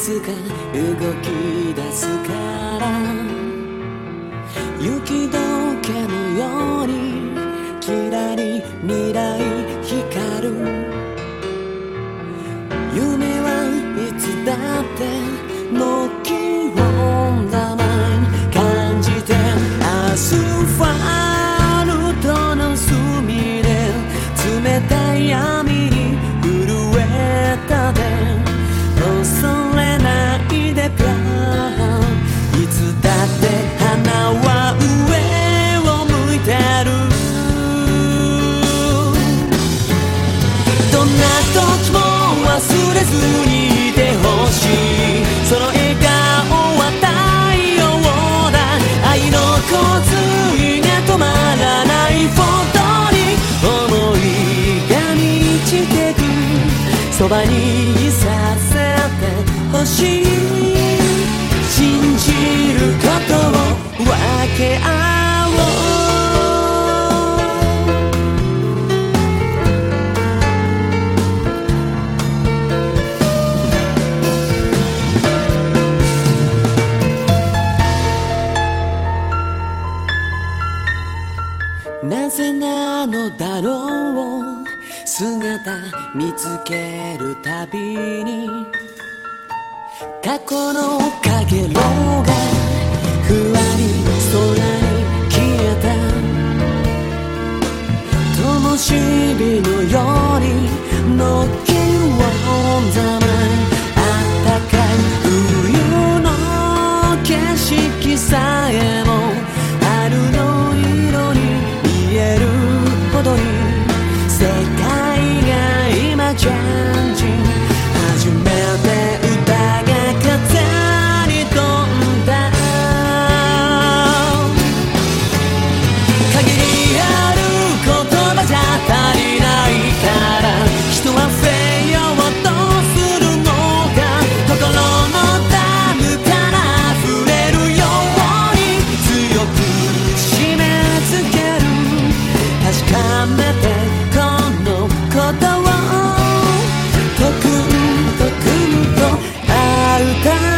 つか動き出すから雪解けのようにきらり未来光る夢はいつだってノッキンオンザマイン感じてアスファルトの隅で冷たい闇に震えたで恐れないでぴゃいつだって花は上を向いてるどんな時も忘れずにいてほしいその笑顔は太陽だ愛の洪水が止まらないフォトに想いが満ちてくそばにいさせてほしい信じることを分け合おうなぜなのだろう姿見つけるたびに過去のかげろうがふわり空に消えた灯火のようにノッキンオンザマインあったかい冬の景色さえも春の色に見えるほどに世界が今チェンジ初めて歌が風に飛んだ限りある言葉じゃ足りないから人は触れようとするのが心のダムから溢れるように強く締め付ける確かめてこのことをとくんとくんと歌う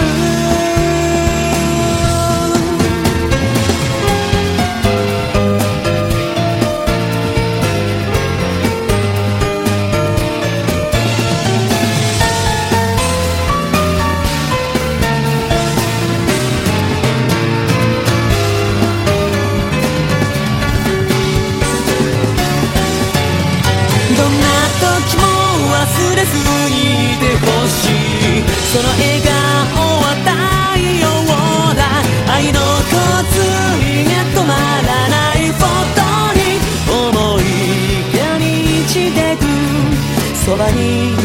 どんな時も忘れずにいてほしいその笑顔は太陽だ愛の洪水が止まらないフォトに想いが満ちてくそばに